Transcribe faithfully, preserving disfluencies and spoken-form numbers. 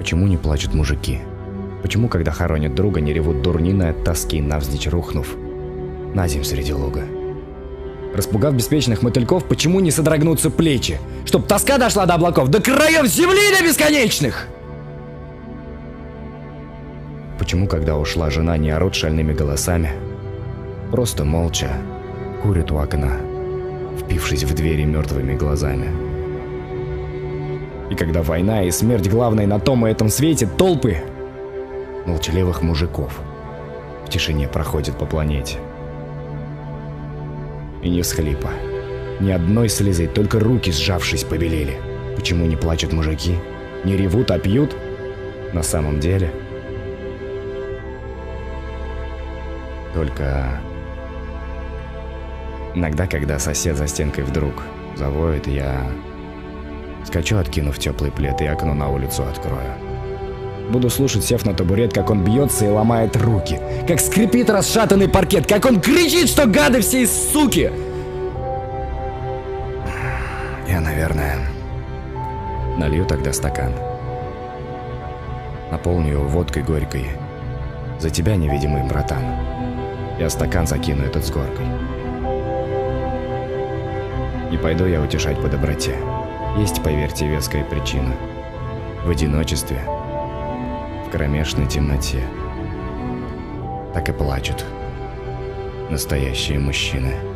Почему не плачут мужики? Почему, когда хоронят друга, не ревут дурниной от тоски, навзничь рухнув на земь среди луга? Распугав беспечных мотыльков, почему не содрогнутся плечи? Чтоб тоска дошла до облаков, до краев земли до бесконечных! Почему, когда ушла жена, не орут шальными голосами? Просто молча курят у окна, впившись в двери мертвыми глазами. И когда война и смерть главной на том и этом свете, толпы молчаливых мужиков в тишине проходят по планете. И ни всхлипа, ни одной слезы, только руки, сжавшись, побелели. Почему не плачут мужики? Не ревут, а пьют? На самом деле... Только... Иногда, когда сосед за стенкой вдруг завоет, я скачу, откинув теплый плед, и окно на улицу открою. Буду слушать, сев на табурет, как он бьется и ломает руки, как скрипит расшатанный паркет, как он кричит, что гады все из суки. Я, наверное, налью тогда стакан, наполню его водкой горькой. За тебя, невидимый братан, я стакан закину этот с горкой. Не пойду я утешать по доброте. Есть, поверьте, веская причина. В одиночестве, в кромешной темноте. Так и плачут настоящие мужчины.